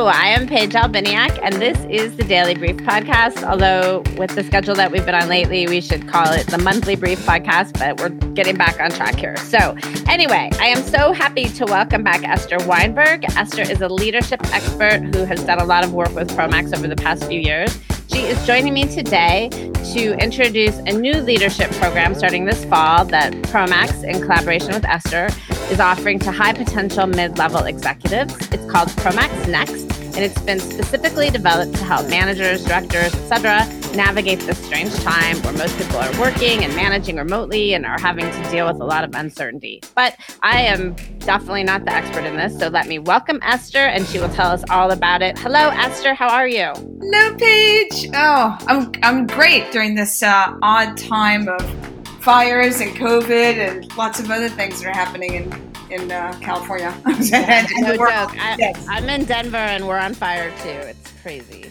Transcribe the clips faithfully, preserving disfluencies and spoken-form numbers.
Hello, I am Paige Albiniak, and this is the Daily Brief Podcast. Although with the schedule that we've been on lately, we should call it the Monthly Brief Podcast, but we're getting back on track here. So anyway, I am so happy to welcome back Esther Weinberg. Esther is a leadership expert who has done a lot of work with Promax over the past few years. She is joining me today to introduce a new leadership program starting this fall that Promax, in collaboration with Esther, is offering to high-potential mid-level executives. It's called Promax Next, and it's been specifically developed to help managers, directors, et cetera, navigate this strange time where most people are working and managing remotely and are having to deal with a lot of uncertainty. But I am definitely not the expert in this, so let me welcome Esther, and she will tell us all about it. Hello, Esther. How are you? Hello, Paige. Oh, I'm I'm great during this uh, odd time of fires and COVID and lots of other things that are happening in in uh, California. Yeah, no joke. I, yes. I'm in Denver and we're on fire too. It's crazy.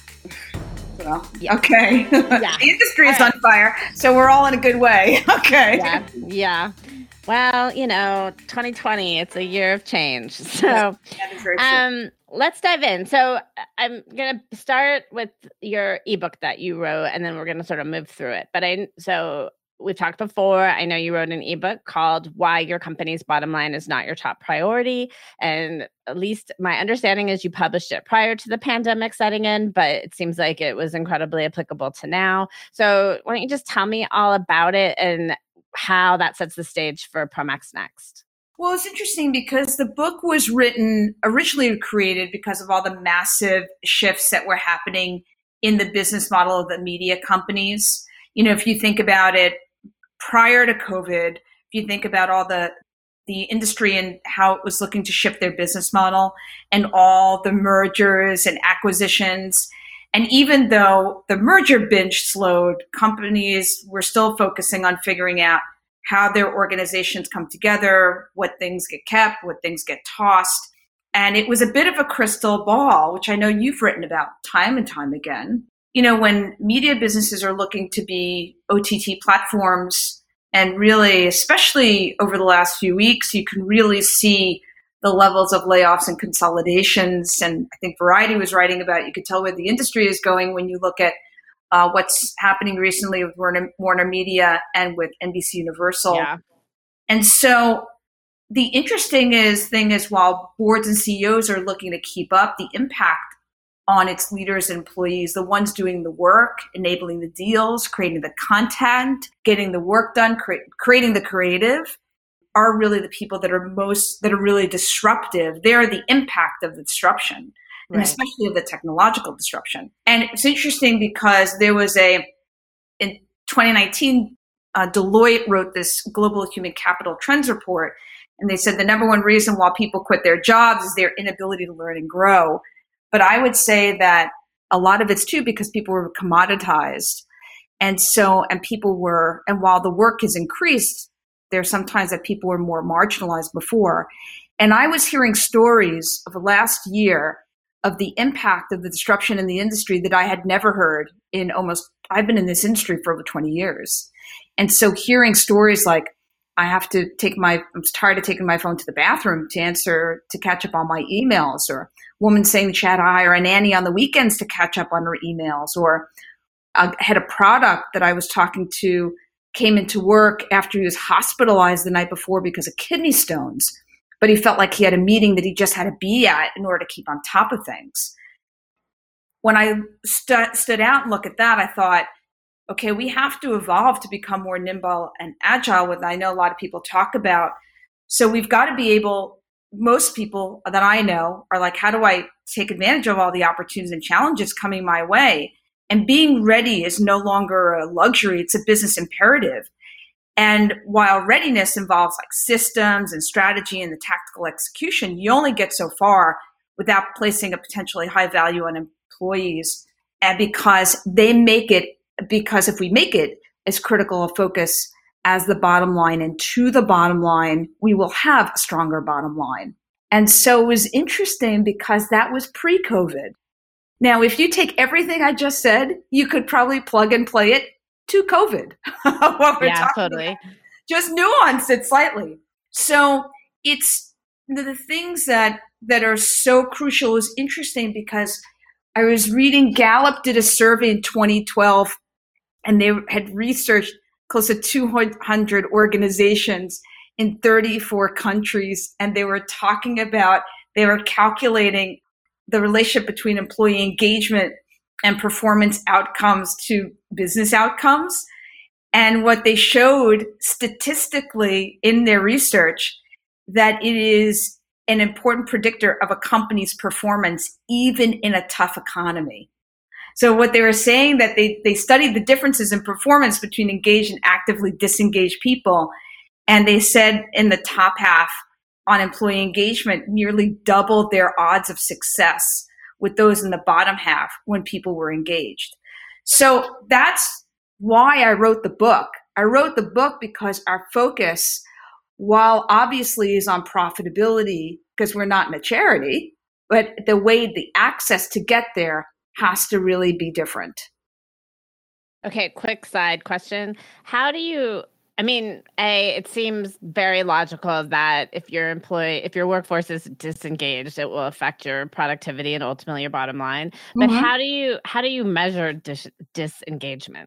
Well, yeah. Okay. Yeah. The industry is right. on fire, so we're all in a good way. Okay. Yeah. Yeah. Well, you know, twenty twenty, it's a year of change. So, that is very true. um, let's dive in. So I'm going to start with your ebook that you wrote, and then we're going to sort of move through it. But I, so we've talked before. I know you wrote an ebook called Why Your Company's Bottom Line is Not Your Top Priority. And at least my understanding is you published it prior to the pandemic setting in, but it seems like it was incredibly applicable to now. So why don't you just tell me all about it and how that sets the stage for Promax Next? Well, it's interesting because the book was written, originally created because of all the massive shifts that were happening in the business model of the media companies. You know, if you think about it, prior to COVID, if you think about all the the industry and how it was looking to shift their business model and all the mergers and acquisitions. And even though the merger binge slowed, companies were still focusing on figuring out how their organizations come together, what things get kept, what things get tossed. And it was a bit of a crystal ball, which I know you've written about time and time again. You know, when media businesses are looking to be O T T platforms, and really, especially over the last few weeks, you can really see the levels of layoffs and consolidations. And I think Variety was writing about it. You could tell where the industry is going when you look at uh, what's happening recently with Warner, Warner Media and with N B C Universal. Yeah. And so the interesting is thing is while boards and C E Os are looking to keep up, the impact on its leaders and employees, the ones doing the work, enabling the deals, creating the content, getting the work done, cre- creating the creative, are really the people that are most, that are really disruptive. They're the impact of the disruption, right. And especially of the technological disruption. And it's interesting because there was a, in twenty nineteen, uh, Deloitte wrote this Global Human Capital Trends report, and they said the number one reason why people quit their jobs is their inability to learn and grow. But I would say that a lot of it's too because people were commoditized. And so, and people were, and while the work has increased, there's sometimes that people were more marginalized before. And I was hearing stories of the last year of the impact of the disruption in the industry that I had never heard in almost, I've been in this industry for over twenty years. And so hearing stories like, I have to take my, I'm tired of taking my phone to the bathroom to answer, to catch up on my emails, or woman saying that she had to hire a nanny on the weekends to catch up on her emails, or I had a product that I was talking to came into work after he was hospitalized the night before because of kidney stones, but he felt like he had a meeting that he just had to be at in order to keep on top of things. When I st- stood out and looked at that, I thought, okay, we have to evolve to become more nimble and agile, what I know a lot of people talk about. So we've got to be able, most people that I know are like, how do I take advantage of all the opportunities and challenges coming my way? And being ready is no longer a luxury, it's a business imperative. And while readiness involves like systems and strategy and the tactical execution, you only get so far without placing a potentially high value on employees. And because they make it, because if we make it as critical a focus as the bottom line and to the bottom line, we will have a stronger bottom line. And so it was interesting because that was pre-COVID. Now, if you take everything I just said, you could probably plug and play it to COVID. what we're yeah, talking totally. About. Just nuance it slightly. So it's the things that that are so crucial is interesting because I was reading Gallup did a survey in twenty twelve, and they had researched close to two hundred organizations in thirty-four countries. And they were talking about, they were calculating the relationship between employee engagement and performance outcomes to business outcomes. And what they showed statistically in their research, that it is an important predictor of a company's performance, even in a tough economy. So what they were saying, that they, they studied the differences in performance between engaged and actively disengaged people. And they said in the top half on employee engagement nearly doubled their odds of success with those in the bottom half when people were engaged. So that's why I wrote the book. I wrote the book because our focus, while obviously is on profitability, because we're not in a charity, but the way the access to get there has to really be different. Okay, quick side question. How do you, I mean, A, it seems very logical that if your employee, if your workforce is disengaged, it will affect your productivity and ultimately your bottom line. But mm-hmm. how do you, how do you measure dis- disengagement?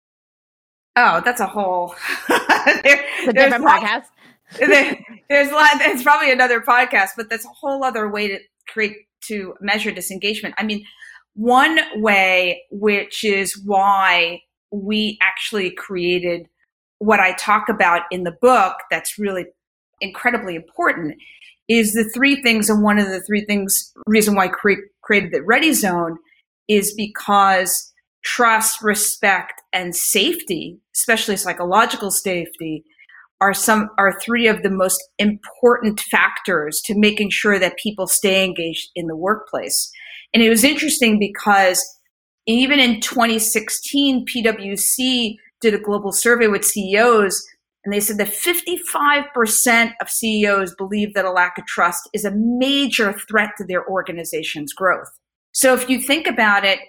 Oh, that's a whole there, a different lots, podcast. there, there's a lot. It's probably another podcast, but that's a whole other way to create to measure disengagement. I mean, one way, which is why we actually created what I talk about in the book, that's really incredibly important, is the three things. And one of the three things, reason why I cre- created the Ready Zone, is because trust, respect, and safety, especially psychological safety, are some are three of the most important factors to making sure that people stay engaged in the workplace. And it was interesting because even in twenty sixteen, P W C did a global survey with C E Os, and they said that fifty-five percent of C E Os believe that a lack of trust is a major threat to their organization's growth. So if you think about it,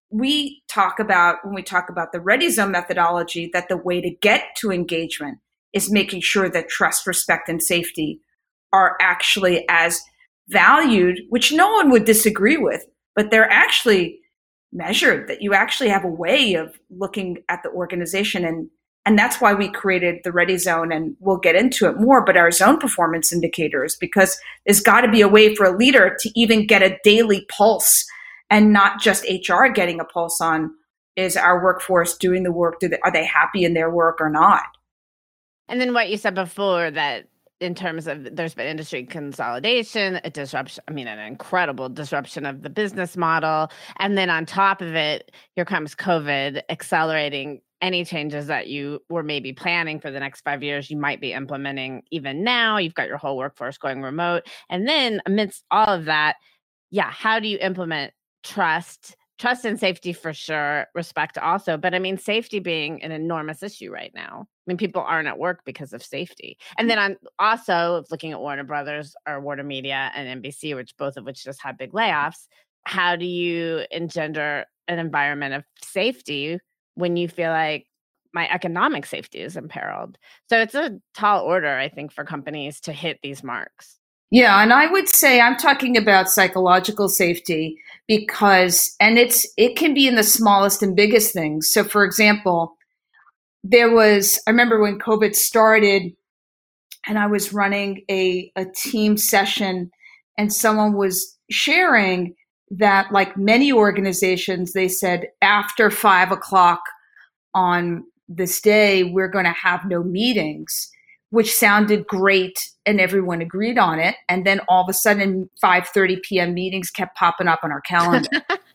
we talk about, when we talk about the Ready Zone methodology, that the way to get to engagement is making sure that trust, respect, and safety are actually as valued, which no one would disagree with, but they're actually measured, that you actually have a way of looking at the organization. And, and that's why we created the Ready Zone, and we'll get into it more, but our zone performance indicators, because there's got to be a way for a leader to even get a daily pulse, and not just H R getting a pulse on, is our workforce doing the work? Do they, are they happy in their work or not? And then what you said before, that in terms of there's been industry consolidation, a disruption, I mean, an incredible disruption of the business model. And then on top of it, here comes COVID, accelerating any changes that you were maybe planning for the next five years, you might be implementing even now. You've got your whole workforce going remote. And then amidst all of that, yeah, how do you implement trust? Trust and safety for sure, respect also. But I mean, safety being an enormous issue right now. I mean, people aren't at work because of safety. And then I'm also looking at Warner Brothers or Warner Media and N B C, which both of which just had big layoffs. How do you engender an environment of safety when you feel like my economic safety is imperiled? So it's a tall order, I think, for companies to hit these marks. Yeah, and I would say I'm talking about psychological safety because, and it's it can be in the smallest and biggest things. So, for example, there was, I remember when COVID started and I was running a, a team session and someone was sharing that, like many organizations, they said after five o'clock on this day, we're going to have no meetings, which sounded great and everyone agreed on it. And then all of a sudden, five thirty p.m. meetings kept popping up on our calendar.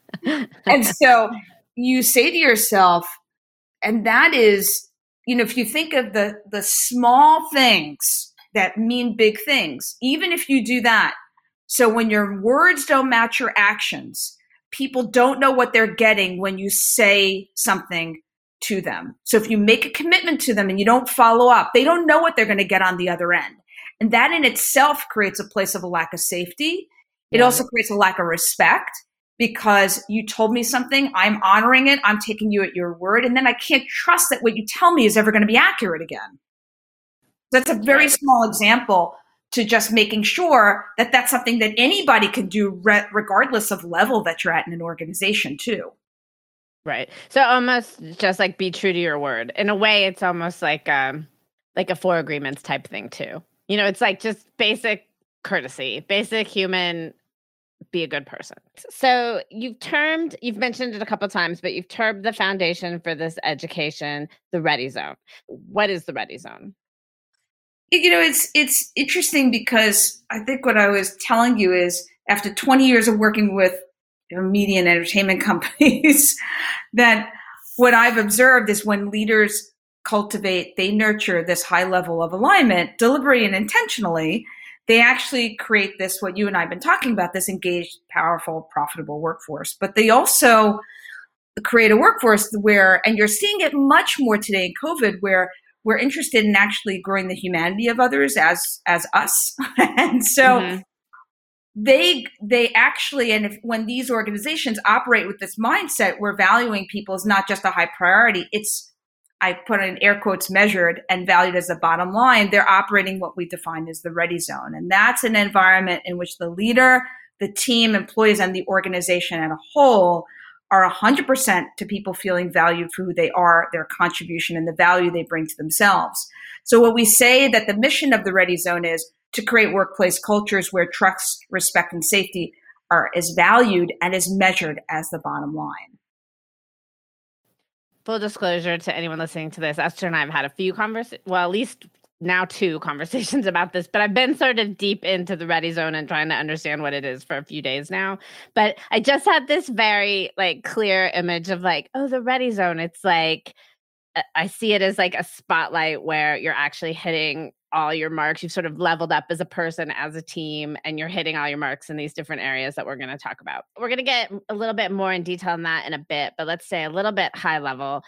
And so you say to yourself, and that is, you know, if you think of the, the small things that mean big things, even if you do that, so when your words don't match your actions, people don't know what they're getting when you say something to them. So if you make a commitment to them and you don't follow up, they don't know what they're going to get on the other end. And that in itself creates a place of a lack of safety. It yeah. also creates a lack of respect because you told me something, I'm honoring it, I'm taking you at your word, and then I can't trust that what you tell me is ever going to be accurate again. That's a very small example, to just making sure that that's something that anybody can do re- regardless of level that you're at in an organization too. Right. So almost just like be true to your word. In a way, it's almost like um like a four agreements type thing too. You know, it's like just basic courtesy, basic human, be a good person. So you've termed, you've mentioned it a couple of times, but you've termed the foundation for this education the Ready Zone. What is the Ready Zone? You know, it's it's interesting because I think what I was telling you is after twenty years of working with you know, media and entertainment companies, that what I've observed is when leaders cultivate, they nurture this high level of alignment, deliberately and intentionally, they actually create this, what you and I have been talking about, this engaged, powerful, profitable workforce. But they also create a workforce where, and you're seeing it much more today in COVID, where we're interested in actually growing the humanity of others as as us. And so mm-hmm. they they actually, and if, when these organizations operate with this mindset where valuing people is not just a high priority, it's, I put in air quotes, measured and valued as a bottom line, they're operating what we define as the Ready Zone. And that's an environment in which the leader, the team, employees, and the organization as a whole are one hundred percent to people feeling valued for who they are, their contribution, and the value they bring to themselves. So what we say that the mission of the Ready Zone is to create workplace cultures where trust, respect, and safety are as valued and as measured as the bottom line. Full disclosure to anyone listening to this, Esther and I have had a few conversations, well, at least now two conversations about this, but I've been sort of deep into the Ready Zone and trying to understand what it is for a few days now. But I just had this very like clear image of like, oh, the Ready Zone. It's like, I see it as like a spotlight where you're actually hitting all your marks. You've sort of leveled up as a person, as a team, and you're hitting all your marks in these different areas that we're going to talk about. We're going to get a little bit more in detail on that in a bit, but let's say a little bit high level.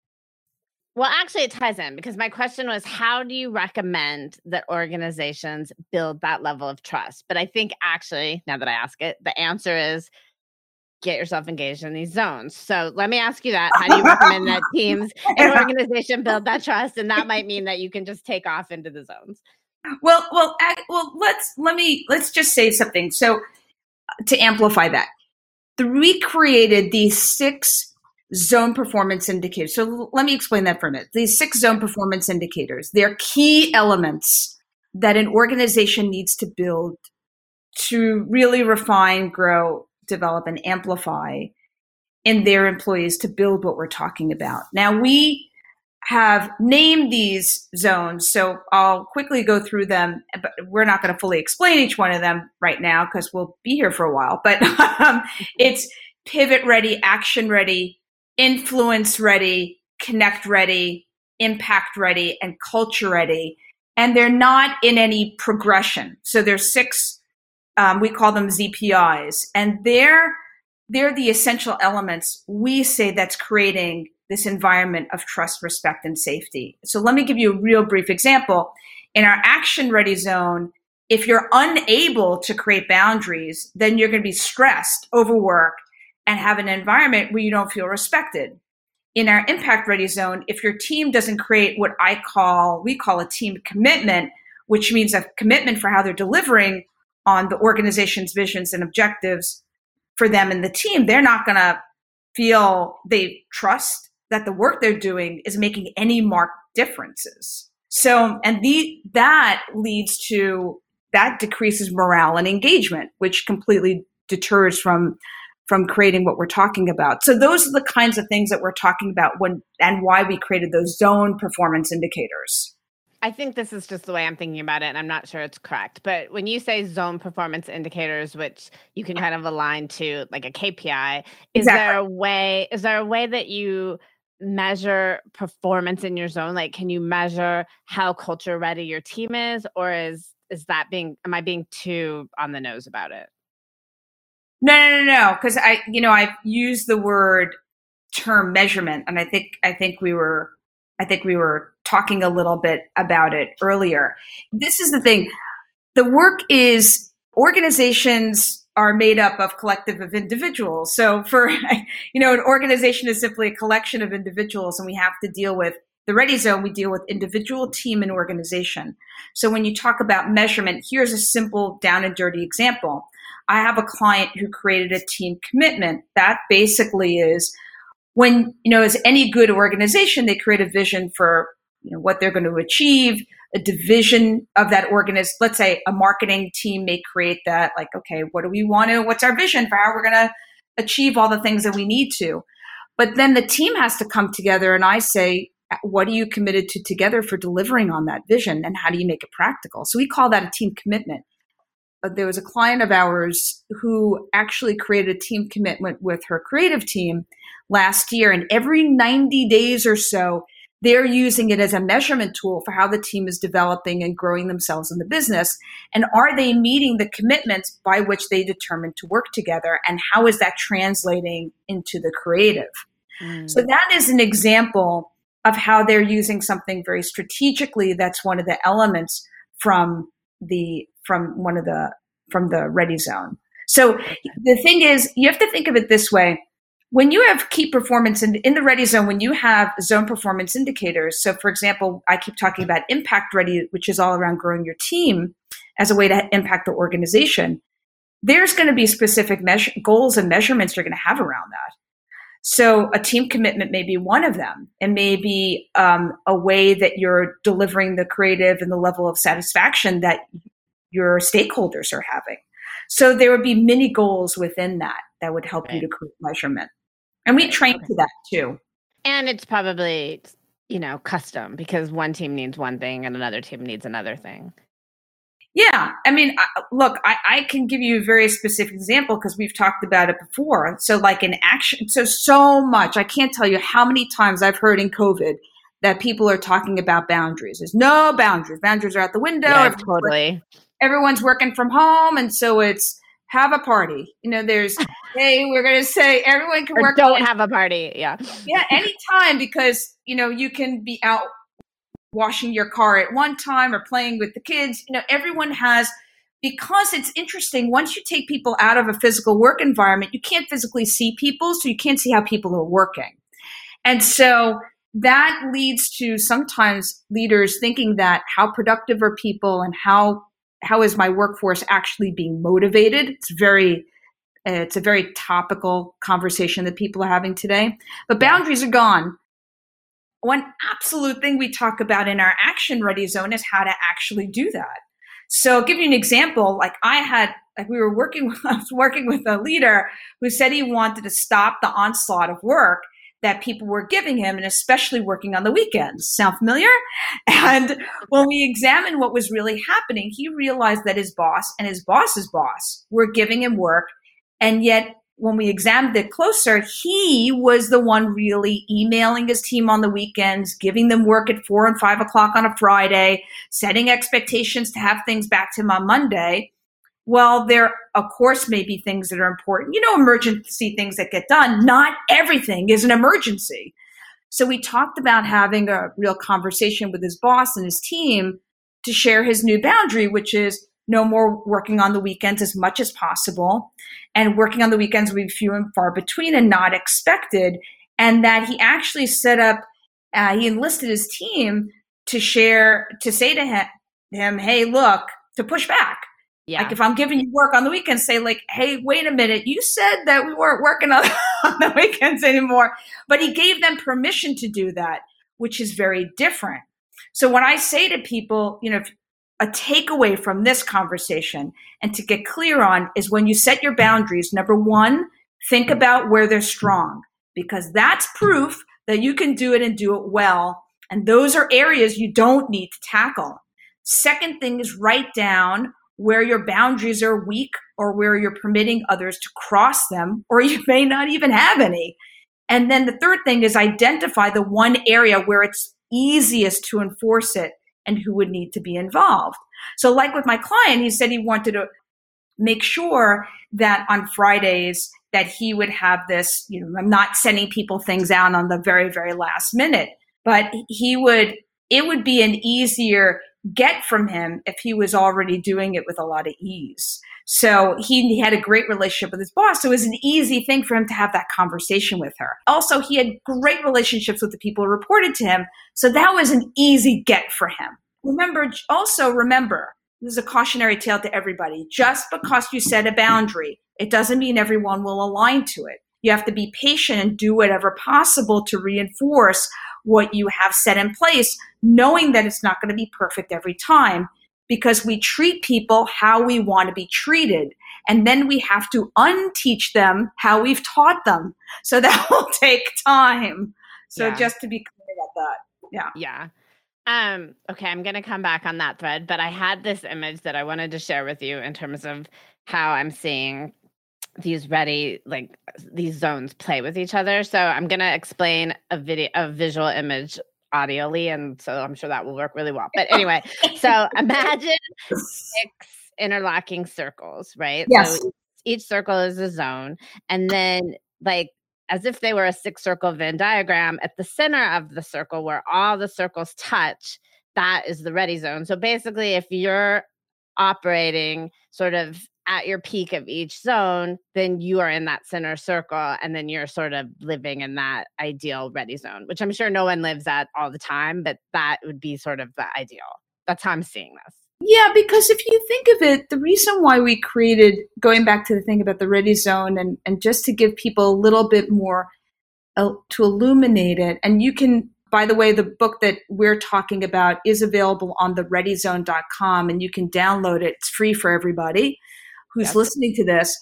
Well, actually, it ties in because my question was, how do you recommend that organizations build that level of trust? But I think actually, now that I ask it, the answer is get yourself engaged in these zones. So let me ask you that. How do you recommend that teams and organization build that trust? And that might mean that you can just take off into the zones. Well, well, well, let's, let me, let's just say something. So to amplify that, the, we created these six zone performance indicators. So let me explain that for a minute. These six zone performance indicators, they're key elements that an organization needs to build to really refine, grow, develop, and amplify in their employees to build what we're talking about. Now, we have named these zones, so I'll quickly go through them, but we're not going to fully explain each one of them right now because we'll be here for a while. But um, it's pivot ready, action ready, influence ready, connect ready, impact ready, and culture ready. And they're not in any progression. So there's six, um, we call them Z P Is, and they're, they're the essential elements we say that's creating this environment of trust, respect, and safety. So let me give you a real brief example. In our action ready zone, if you're unable to create boundaries, then you're going to be stressed, overworked, and have an environment where you don't feel respected. In our impact ready zone, if your team doesn't create what I call, we call a team commitment, which means a commitment for how they're delivering on the organization's visions and objectives for them and the team, they're not going to feel they trust that the work they're doing is making any marked differences. So, and the, that leads to, that decreases morale and engagement, which completely deters from from creating what we're talking about. So those are the kinds of things that we're talking about when and why we created those zone performance indicators. I think this is just the way I'm thinking about it, and I'm not sure it's correct. But when you say zone performance indicators, which you can kind of align to like a K P I, is exactly. there a way, is there a way that you measure performance in your zone? Like, can you measure how culture ready your team is, or is is that being, am I being too on the nose about it? No, no, no, no. Because I, you know, I've used the word term measurement, and I think, I think we were, I think we were talking a little bit about it earlier. This is the thing. The work is, organizations are made up of collective of individuals. So for, you know, an organization is simply a collection of individuals, and we have to deal with the Ready Zone, we deal with individual, team, and organization. So when you talk about measurement, here's a simple down and dirty example. I have a client who created a team commitment. That basically is when, you know, as any good organization, they create a vision for, you know, what they're going to achieve, a division of that organization. Let's say a marketing team may create that, like, okay, what do we want to, what's our vision for how we're going to achieve all the things that we need to? But then the team has to come together, and I say, what are you committed to together for delivering on that vision, and how do you make it practical? So we call that a team commitment. But there was a client of ours who actually created a team commitment with her creative team last year, and every ninety days or so, they're using it as a measurement tool for how the team is developing and growing themselves in the business. And are they meeting the commitments by which they determined to work together? And how is that translating into the creative? Mm. So that is an example of how they're using something very strategically. That's one of the elements from the from one of the from the Ready Zone. So the thing is, you have to think of it this way. When you have key performance in, in the Ready Zone, when you have zone performance indicators, so for example, I keep talking about Impact Ready, which is all around growing your team as a way to impact the organization, there's going to be specific measure, goals and measurements you're going to have around that. So a team commitment may be one of them. It may be um, a way that you're delivering the creative and the level of satisfaction that your stakeholders are having. So there would be many goals within that that would help right. you to create measurement. And we train okay. to that too. And it's probably, you know, custom because one team needs one thing and another team needs another thing. Yeah. I mean, look, I, I can give you a very specific example because we've talked about it before. So like in action, so, so much, I can't tell you how many times I've heard in COVID that people are talking about boundaries. There's no boundaries. Boundaries are out the window. Yeah, totally. Everyone's working from home. And so it's have a party. You know, there's, hey, we're going to say everyone can or work. Don't have a party. Yeah. Yeah. Anytime because, you know, you can be out washing your car at one time or playing with the kids. You know, everyone has, because it's interesting, once you take people out of a physical work environment, you can't physically see people, so you can't see how people are working. And so that leads to sometimes leaders thinking that how productive are people and how how is my workforce actually being motivated? It's very uh, it's a very topical conversation that people are having today. But boundaries are gone. One absolute thing we talk about in our Action Ready Zone is how to actually do that. So I'll give you an example. Like I had, like we were working, I was working with a leader who said he wanted to stop the onslaught of work that people were giving him, and especially working on the weekends. Sound familiar? And when we examined what was really happening, he realized that his boss and his boss's boss were giving him work, and yet when we examined it closer, he was the one really emailing his team on the weekends, giving them work at four and five o'clock on a Friday, setting expectations to have things back to him on Monday. Well, there, of course, may be things that are important. You know, emergency things that get done. Not everything is an emergency. So we talked about having a real conversation with his boss and his team to share his new boundary, which is no more working on the weekends as much as possible. And working on the weekends will be few and far between and not expected. And that he actually set up, uh, he enlisted his team to share, to say to him, him, hey, look, to push back. Yeah. Like if I'm giving you work on the weekends, say like, hey, wait a minute, you said that we weren't working on, on the weekends anymore. But he gave them permission to do that, which is very different. So when I say to people, you know, if, a takeaway from this conversation and to get clear on is when you set your boundaries, number one, think about where they're strong, because that's proof that you can do it and do it well. And those are areas you don't need to tackle. Second thing is write down where your boundaries are weak or where you're permitting others to cross them, or you may not even have any. And then the third thing is identify the one area where it's easiest to enforce it and who would need to be involved. So like with my client, he said he wanted to make sure that on Fridays that he would have this, you know, I'm not sending people things out on the very, very last minute, but he would, it would be an easier get from him if he was already doing it with a lot of ease. So he, he had a great relationship with his boss. So it was an easy thing for him to have that conversation with her. Also, he had great relationships with the people who reported to him. So that was an easy get for him. Remember, also remember, this is a cautionary tale to everybody. Just because you set a boundary, it doesn't mean everyone will align to it. You have to be patient and do whatever possible to reinforce what you have set in place, knowing that it's not going to be perfect every time, because we treat people how we want to be treated. And then we have to unteach them how we've taught them. So that will take time. So yeah. Just to be clear about that. Yeah. Yeah. Um, okay, I'm going to come back on that thread, but I had this image that I wanted to share with you in terms of how I'm seeing these ready, like these zones play with each other. So I'm going to explain a video, a visual image audioly, and so I'm sure that will work really well. But anyway, so imagine six interlocking circles, right? Yes. So each circle is a zone, and then like as if they were a six circle Venn diagram, at the center of the circle where all the circles touch, that is the ready zone. So basically, if you're operating sort of at your peak of each zone, then you are in that center circle, and then you're sort of living in that ideal ready zone, which I'm sure no one lives at all the time, but that would be sort of the ideal. That's how I'm seeing this. Yeah, because if you think of it, the reason why we created, going back to the thing about the ready zone, and, and just to give people a little bit more uh, to illuminate it, and you can, by the way, the book that we're talking about is available on the ready zone dot com, and you can download it. It's free for everybody who's yes. listening to this.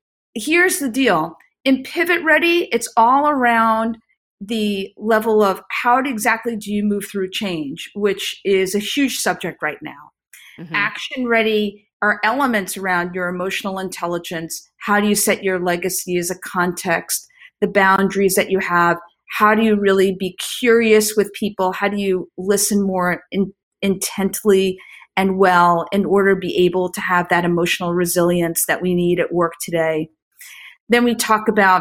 Here's the deal. In Pivot Ready, it's all around the level of how exactly do you move through change, which is a huge subject right now. Mm-hmm. Action Ready are elements around your emotional intelligence. How do you set your legacy as a context, the boundaries that you have? How do you really be curious with people? How do you listen more in, intently and well in order to be able to have that emotional resilience that we need at work today? Then we talk about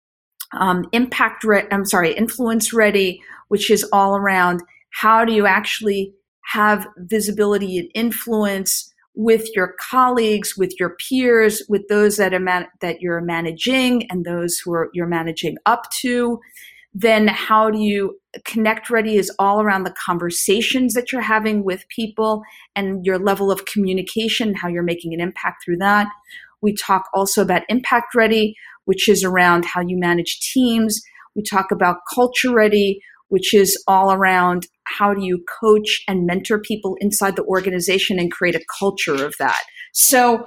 um, impact, re- I'm sorry, influence ready, which is all around how do you actually have visibility and influence with your colleagues, with your peers, with those that are man- that you're managing and those who are you're managing up to. Then how do you connect ready is all around the conversations that you're having with people and your level of communication, how you're making an impact through that. We talk also about impact ready, which is around how you manage teams. We talk about culture ready, which is all around how do you coach and mentor people inside the organization and create a culture of that. So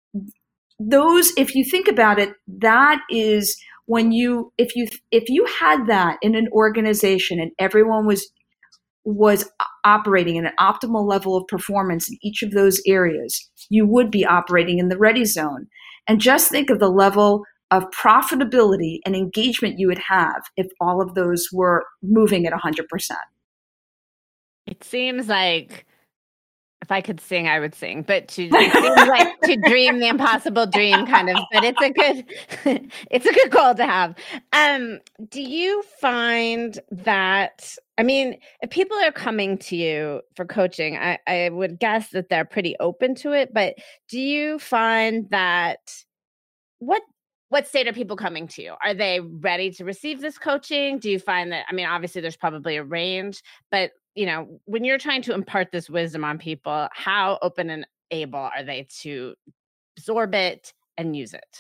those, if you think about it, that is when you, if you, if you had that in an organization and everyone was, was operating in an optimal level of performance in each of those areas, you would be operating in the ready zone. And just think of the level of profitability and engagement you would have if all of those were moving at one hundred percent. It seems like if I could sing, I would sing, but to, it seems like to dream the impossible dream kind of, but it's a good, it's a good goal to have. Um, do you find that, I mean, if people are coming to you for coaching, I, I would guess that they're pretty open to it, but do you find that, what, what state are people coming to you? Are they ready to receive this coaching? Do you find that, I mean, obviously there's probably a range, but you know, when you're trying to impart this wisdom on people, how open and able are they to absorb it and use it?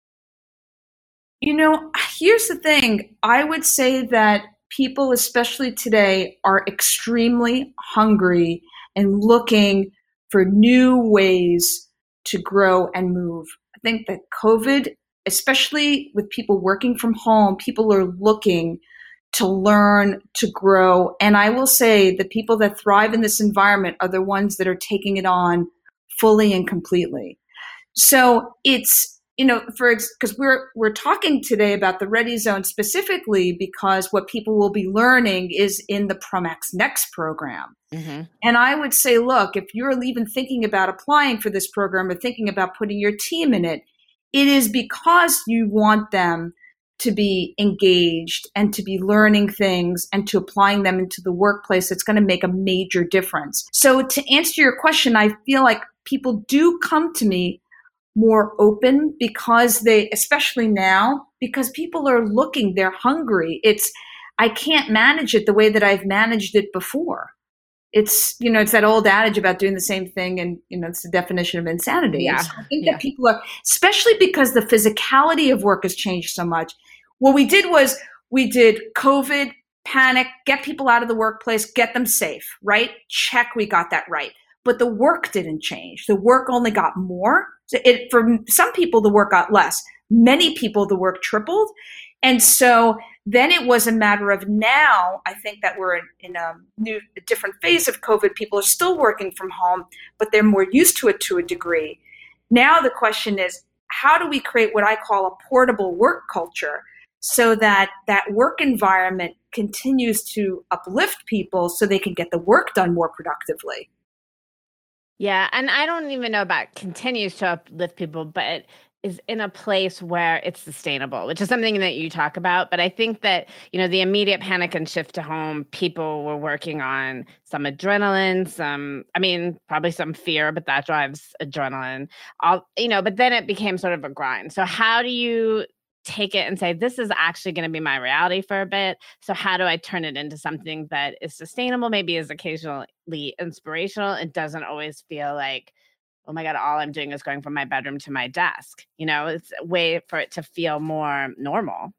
You know, here's the thing. I would say that people, especially today, are extremely hungry and looking for new ways to grow and move. I think that COVID, especially with people working from home, people are looking to learn, to grow. And I will say the people that thrive in this environment are the ones that are taking it on fully and completely. So it's, you know, for because we're we're talking today about the Ready Zone specifically because what people will be learning is in the Promax Next program. Mm-hmm. And I would say, look, if you're even thinking about applying for this program or thinking about putting your team in it, it is because you want them to be engaged and to be learning things and to applying them into the workplace, it's going to make a major difference. So to answer your question, I feel like people do come to me more open because they, especially now, because people are looking, they're hungry. It's, I can't manage it the way that I've managed it before. It's, you know, it's that old adage about doing the same thing, and, you know, it's the definition of insanity. Yeah. So I think yeah. that people are, especially because the physicality of work has changed so much. What we did was we did COVID, panic, get people out of the workplace, get them safe, right? Check, we got that right. But the work didn't change. The work only got more. So it, for some people, the work got less. Many people, the work tripled. And so then it was a matter of now, I think that we're in, in a new, a different phase of COVID. People are still working from home, but they're more used to it to a degree. Now the question is, how do we create what I call a portable work culture so that that work environment continues to uplift people so they can get the work done more productively? Yeah. And I don't even know about continues to uplift people, but is in a place where it's sustainable, which is something that you talk about. But I think that, you know, the immediate panic and shift to home, people were working on some adrenaline, some, I mean, probably some fear, but that drives adrenaline, all, you know, but then it became sort of a grind. So how do you take it and say, this is actually going to be my reality for a bit? So how do I turn it into something that is sustainable, maybe is occasionally inspirational? It doesn't always feel like, oh my God, all I'm doing is going from my bedroom to my desk. You know, it's a way for it to feel more normal.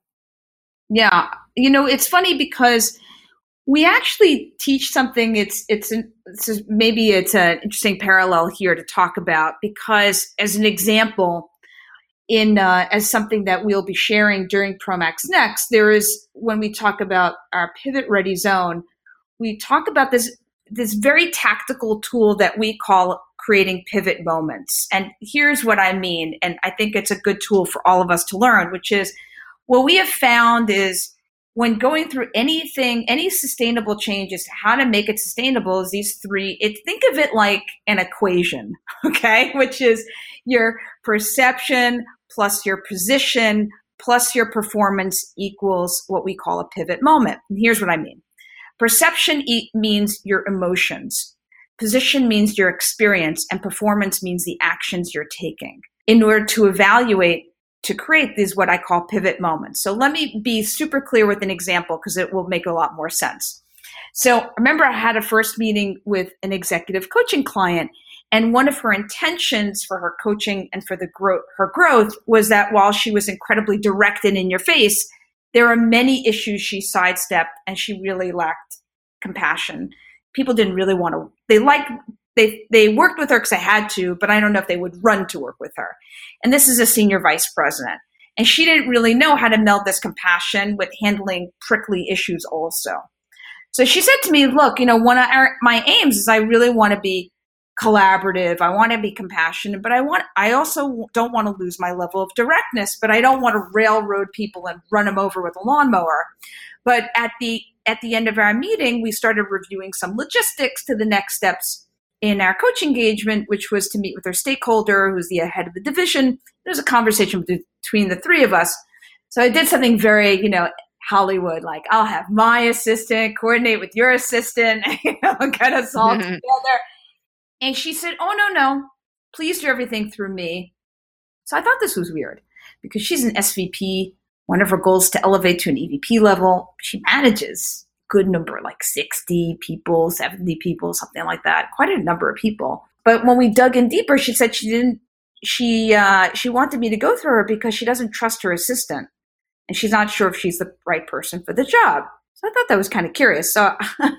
Yeah. You know, it's funny because we actually teach something. It's, it's, an, it's maybe it's an interesting parallel here to talk about, because as an example, in, uh, as something that we'll be sharing during Promax Next, there is, when we talk about our pivot ready zone, we talk about this, this very tactical tool that we call creating pivot moments. And here's what I mean. And I think it's a good tool for all of us to learn, which is what we have found is when going through anything, any sustainable changes, how to make it sustainable is these three, it, think of it like an equation, okay? Which is your perception plus your position plus your performance equals what we call a pivot moment. And here's what I mean. Perception e- means your emotions. Position means your experience, and performance means the actions you're taking in order to evaluate, to create these what I call pivot moments. So let me be super clear with an example because it will make a lot more sense. So remember, I had a first meeting with an executive coaching client, and one of her intentions for her coaching and for the growth, her growth was that while she was incredibly direct and in your face, there are many issues she sidestepped and she really lacked compassion. People didn't really want to, they liked, they, they worked with her because they had to, but I don't know if they would run to work with her. And this is a senior vice president. And she didn't really know how to meld this compassion with handling prickly issues also. So she said to me, look, you know, one of our, my aims is I really want to be collaborative. I want to be compassionate, but I want, I also don't want to lose my level of directness, but I don't want to railroad people and run them over with a lawnmower. But at the, at the end of our meeting, we started reviewing some logistics to the next steps in our coach engagement, which was to meet with our stakeholder, who's the head of the division. There was a conversation between the three of us. So I did something very, you know, Hollywood, like I'll have my assistant coordinate with your assistant, you know, get us all mm-hmm. together. And she said, oh, no, no, please do everything through me. So I thought this was weird because she's an S V P. One of her goals is to elevate to an E V P level. She manages a good number, like sixty people, seventy people, something like that. Quite a number of people. But when we dug in deeper, she said she didn't, she, uh, she wanted me to go through her because she doesn't trust her assistant. And she's not sure if she's the right person for the job. So I thought that was kind of curious. So,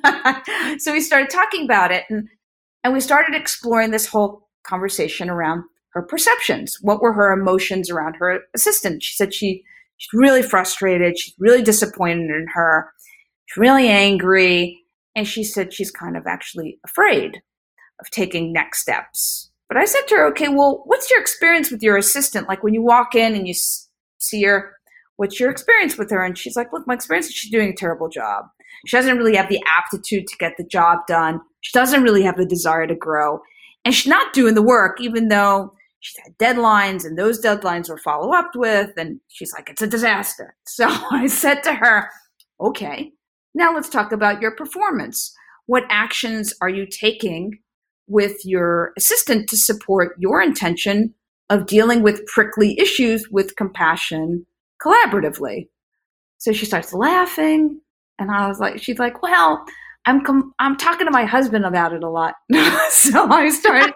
so we started talking about it. And And we started exploring this whole conversation around her perceptions. What were her emotions around her assistant? She said she, she's really frustrated. She's really disappointed in her. She's really angry. And she said she's kind of actually afraid of taking next steps. But I said to her, okay, well, what's your experience with your assistant? Like when you walk in and you see her, what's your experience with her? And she's like, look, my experience is she's doing a terrible job. She doesn't really have the aptitude to get the job done. She doesn't really have the desire to grow. And she's not doing the work, even though she's had deadlines, and those deadlines were follow up with, and she's like, it's a disaster. So I said to her, okay, now let's talk about your performance. What actions are you taking with your assistant to support your intention of dealing with prickly issues with compassion collaboratively? So she starts laughing, and I was like, she's like, well, I'm com- I'm talking to my husband about it a lot. So I started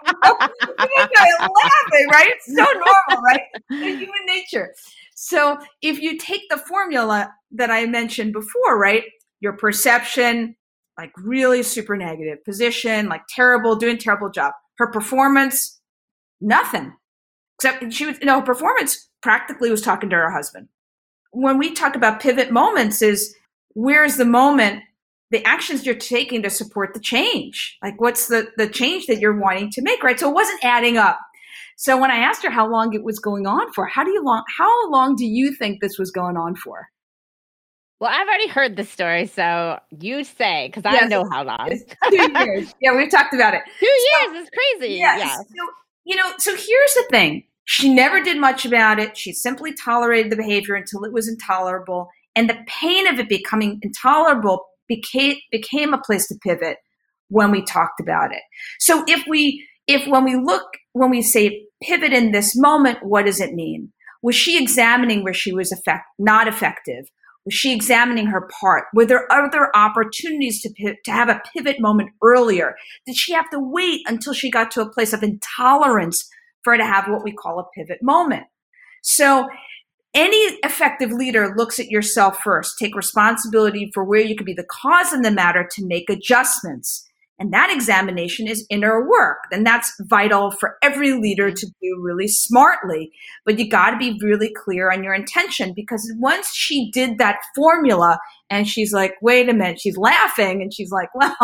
laughing, right? It's so normal, right? It's human nature. So if you take the formula that I mentioned before, right? Your perception, like really super negative, position, like terrible, doing terrible job. Her performance, nothing. Except she was, you know, her performance practically was talking to her husband. When we talk about pivot moments is where's the moment, the actions you're taking to support the change? Like what's the, the change that you're wanting to make, right? So it wasn't adding up. So when I asked her how long it was going on for, how do you long, how long do you think this was going on for? Well, I've already heard the story, so you say, because I yes, know how long. It's two years. Yeah, we've talked about it. Two so, years is crazy. Yes. Yeah. So, you know, so here's the thing. She never did much about it. She simply tolerated the behavior until it was intolerable. And the pain of it becoming intolerable became, became a place to pivot when we talked about it. So if we, if when we look, when we say pivot in this moment, what does it mean? Was she examining where she was effect, not effective? Was she examining her part? Were there other opportunities to pivot, to have a pivot moment earlier? Did she have to wait until she got to a place of intolerance for her to have what we call a pivot moment? So any effective leader looks at yourself first, take responsibility for where you could be the cause in the matter to make adjustments. And that examination is inner work. And that's vital for every leader to do really smartly. But you got to be really clear on your intention, because once she did that formula and she's like, wait a minute, she's laughing and she's like, well,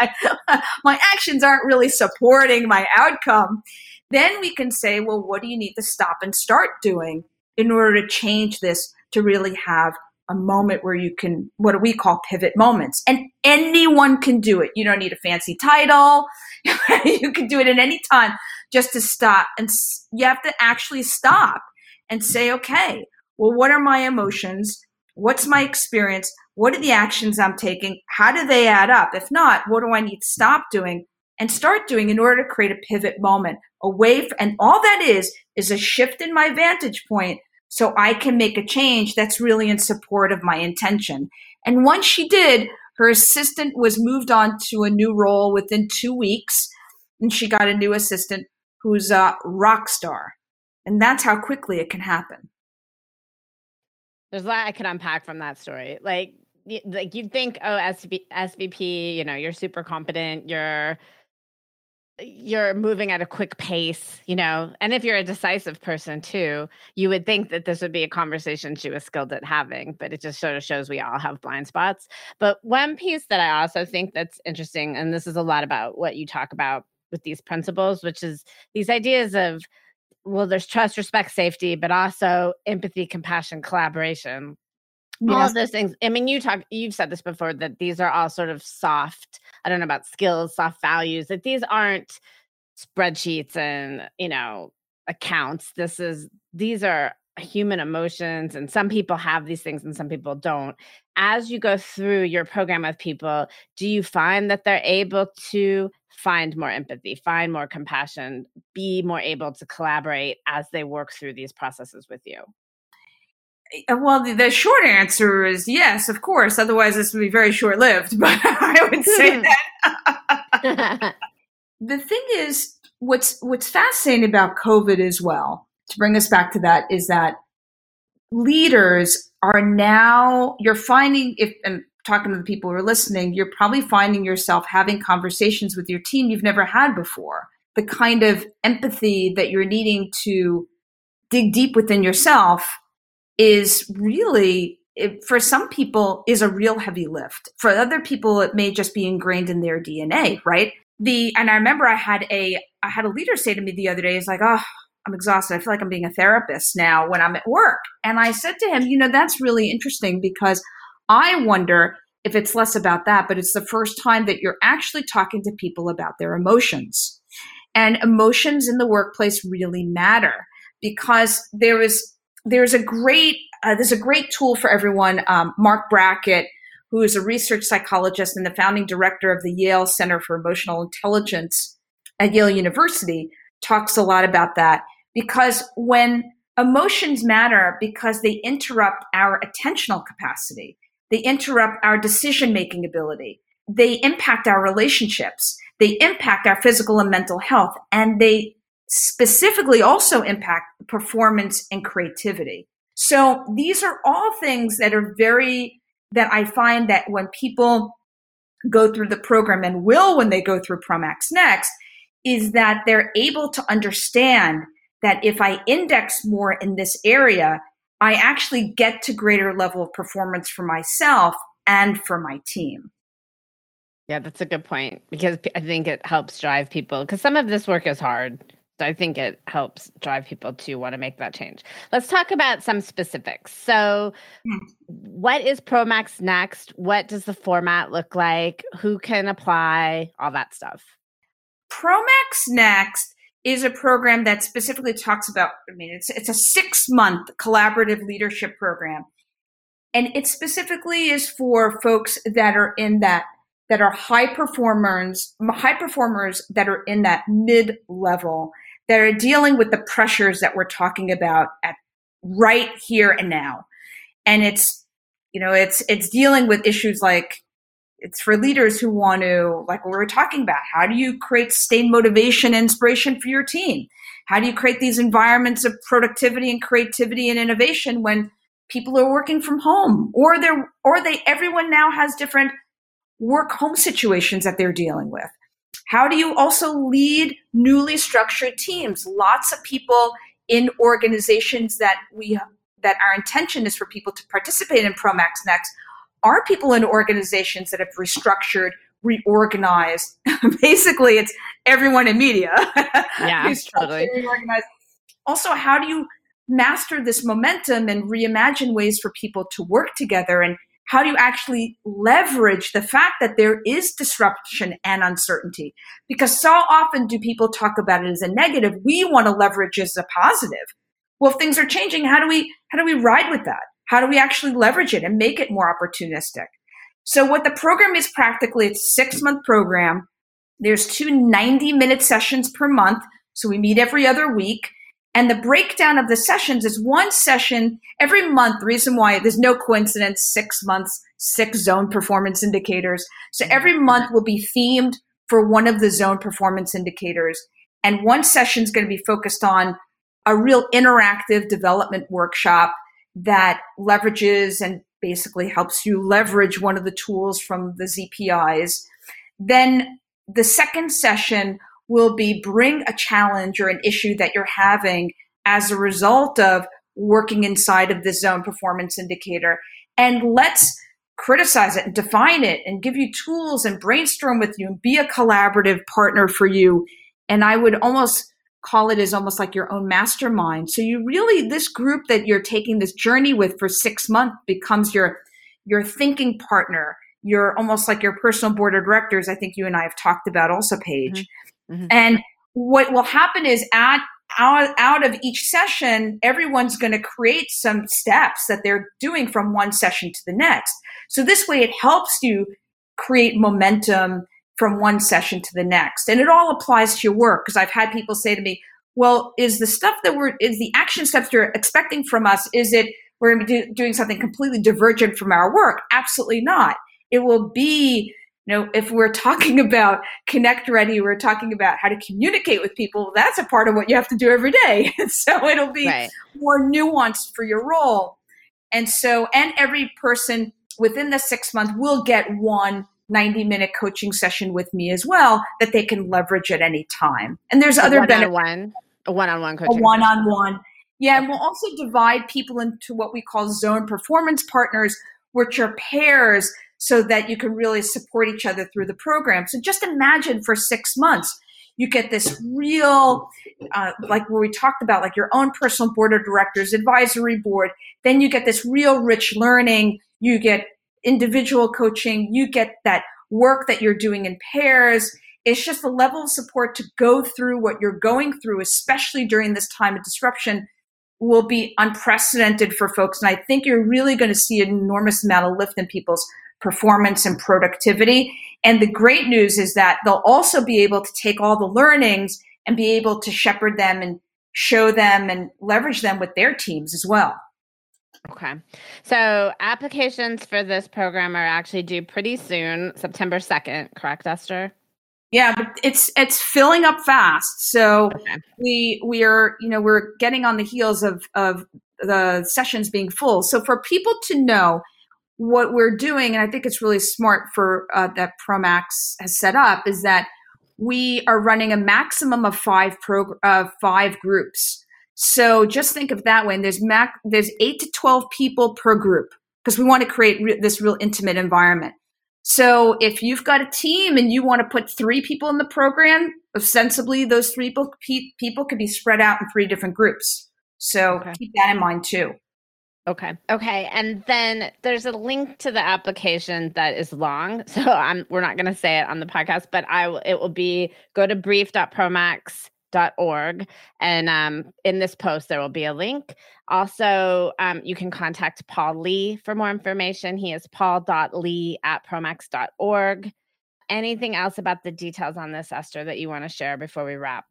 my actions aren't really supporting my outcome. Then we can say, well, what do you need to stop and start doing in order to change this to really have a moment where you can, what do we call pivot moments? And anyone can do it. You don't need a fancy title. You can do it at any time just to stop. And you have to actually stop and say, okay, well, what are my emotions? What's my experience? What are the actions I'm taking? How do they add up? If not, what do I need to stop doing and start doing in order to create a pivot moment away from, and all that is, is a shift in my vantage point so I can make a change that's really in support of my intention. And once she did, her assistant was moved on to a new role within two weeks, and she got a new assistant who's a rock star. And that's how quickly it can happen. There's a lot I could unpack from that story. Like, like you'd think, oh, S V P, you know, you're super competent, you're you're moving at a quick pace, you know, and if you're a decisive person too, you would think that this would be a conversation she was skilled at having, but it just sort of shows we all have blind spots. But one piece that I also think that's interesting, and this is a lot about what you talk about with these principles, which is these ideas of, well, there's trust, respect, safety, but also empathy, compassion, collaboration. Yes. All of those things. I mean, you talk, you've said this before, that these are all sort of soft, I don't know about skills, soft values, that these aren't spreadsheets and, you know, accounts. This is, these are human emotions, and some people have these things and some people don't. As you go through your program with people, do you find that they're able to find more empathy, find more compassion, be more able to collaborate as they work through these processes with you? Well, the, the short answer is yes, of course. Otherwise, this would be very short-lived. But I would say that the thing is, what's what's fascinating about COVID as well, to bring us back to that, is that leaders are now, you're finding, if and talking to the people who are listening, you're probably finding yourself having conversations with your team you've never had before. The kind of empathy that you're needing to dig deep within yourself is really, it, for some people, is a real heavy lift. For other people, it may just be ingrained in their D N A, right? The and I remember I had a I had a leader say to me the other day, he's like, oh, I'm exhausted. I feel like I'm being a therapist now when I'm at work. And I said to him, you know, that's really interesting, because I wonder if it's less about that, but it's the first time that you're actually talking to people about their emotions. And emotions in the workplace really matter because there is there's a great uh, there's a great tool for everyone. Um, Mark Brackett, who is a research psychologist and the founding director of the Yale Center for Emotional Intelligence at Yale University, talks a lot about that because when emotions matter because they interrupt our attentional capacity, they interrupt our decision-making ability, they impact our relationships, they impact our physical and mental health, and they specifically also impact performance and creativity. So these are all things that are very, that I find that when people go through the program and will when they go through Promax Next, is that they're able to understand that if I index more in this area, I actually get to greater level of performance for myself and for my team. Yeah, that's a good point because I think it helps drive people because some of this work is hard. So I think it helps drive people to want to make that change. Let's talk about some specifics. So hmm. what is Promax Next? What does the format look like? Who can apply? All that stuff. Promax Next is a program that specifically talks about, I mean, it's it's a six-month collaborative leadership program. And it specifically is for folks that are in that, that are high performers, high performers that are in that mid-level, that are dealing with the pressures that we're talking about at right here and now. And it's, you know, it's it's dealing with issues like, it's for leaders who want to, like what we were talking about, how do you create sustained motivation and inspiration for your team? How do you create these environments of productivity and creativity and innovation when people are working from home? Or they're, or they, everyone now has different work home situations that they're dealing with. How do you also lead newly structured teams? Lots of people in organizations that we, that our intention is for people to participate in Promax Next are people in organizations that have restructured, reorganized. Basically, it's everyone in media. Yeah, totally. Reorganized. Also, how do you master this momentum and reimagine ways for people to work together? And how do you actually leverage the fact that there is disruption and uncertainty? Because so often do people talk about it as a negative. We want to leverage it as a positive. Well, if things are changing, how do we how do we ride with that? How do we actually leverage it and make it more opportunistic? So what the program is practically, it's a six-month program. There's two ninety-minute sessions per month. So we meet every other week. And the breakdown of the sessions is one session every month. The reason why there's no coincidence, six months, six zone performance indicators. So every month will be themed for one of the zone performance indicators. And one session is going to be focused on a real interactive development workshop that leverages and basically helps you leverage one of the tools from the Z P Is. Then the second session will be bring a challenge or an issue that you're having as a result of working inside of the zone performance indicator. And let's criticize it and define it and give you tools and brainstorm with you and be a collaborative partner for you. And I would almost call it as almost like your own mastermind. So you really, this group that you're taking this journey with for six months becomes your, your thinking partner. You're almost like your personal board of directors. I think you and I have talked about also, Paige. Mm-hmm. Mm-hmm. And what will happen is at out, out of each session, everyone's going to create some steps that they're doing from one session to the next. So this way it helps you create momentum from one session to the next. And it all applies to your work because I've had people say to me, well, is the stuff that we're, is the action steps you're expecting from us, is it we're going to be do, doing something completely divergent from our work? Absolutely not. It will be, you know, if we're talking about Connect Ready, we're talking about how to communicate with people, that's a part of what you have to do every day. So it'll be right. more nuanced for your role. And so, and every person within the six month will get one ninety minute coaching session with me as well that they can leverage at any time. And there's a other benefits. One, a one-on-one coaching. A one-on-one. Yeah. And we'll also divide people into what we call zone performance partners, which are pairs so that you can really support each other through the program. So just imagine for six months, you get this real, uh, like where we talked about, like your own personal board of directors, advisory board. Then you get this real rich learning. You get individual coaching, you get that work that you're doing in pairs, It's just the level of support to go through what you're going through, especially during this time of disruption, will be unprecedented for folks. And I think you're really going to see an enormous amount of lift in people's performance and productivity. And the great news is that they'll also be able to take all the learnings and be able to shepherd them and show them and leverage them with their teams as well. Okay. So applications for this program are actually due pretty soon, September second, correct, Esther? Yeah, but it's it's filling up fast. So okay. we we are, you know, we're getting on the heels of of the sessions being full. So for people to know what we're doing, and I think it's really smart for uh, that Promax has set up, is that we are running a maximum of five pro uh, five groups. So just think of it that way. And there's mac there's eight to twelve people per group because we want to create re- this real intimate environment. So if you've got a team and you want to put three people in the program, ostensibly those three people, people could be spread out in three different groups. So okay. Keep that in mind too. Okay. Okay. And then there's a link to the application that is long. So I'm, we're not going to say it on the podcast, but I will, it will be go to brief dot promax dot org. And um, in this post, there will be a link. Also, um, you can contact Paul Lee for more information. He is paul dot lee at promax dot org. Anything else about the details on this, Esther, that you want to share before we wrap?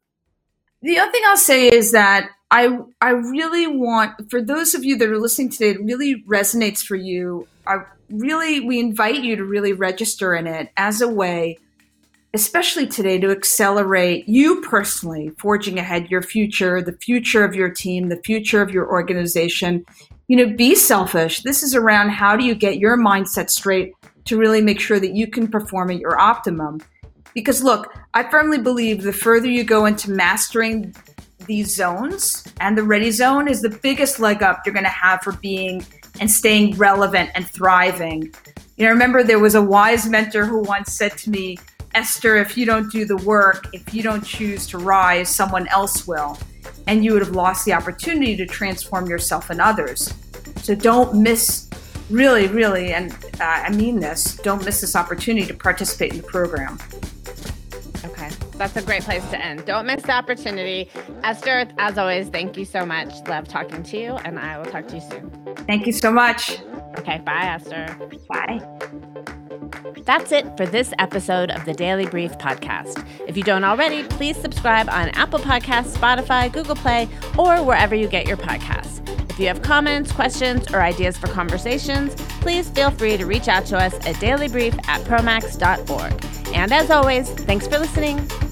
The other thing I'll say is that I I really want, for those of you that are listening today, it really resonates for you. I really, we invite you to really register in it as a way, especially today, to accelerate you personally, forging ahead your future, the future of your team, the future of your organization. You know, be selfish. This is around how do you get your mindset straight to really make sure that you can perform at your optimum. Because look, I firmly believe the further you go into mastering these zones, and the ready zone is the biggest leg up you're going to have for being and staying relevant and thriving. You know, remember there was a wise mentor who once said to me, Esther, if you don't do the work, if you don't choose to rise, someone else will. And you would have lost the opportunity to transform yourself and others. So don't miss, really, really, and uh, I mean this, don't miss this opportunity to participate in the program. Okay, that's a great place to end. Don't miss the opportunity. Esther, as always, thank you so much. Love talking to you, and I will talk to you soon. Thank you so much. Okay, bye, Esther. Bye. That's it for this episode of the Daily Brief podcast. If you don't already, please subscribe on Apple Podcasts, Spotify, Google Play, or wherever you get your podcasts. If you have comments, questions, or ideas for conversations, please feel free to reach out to us at dailybrief at promax dot org. And as always, thanks for listening.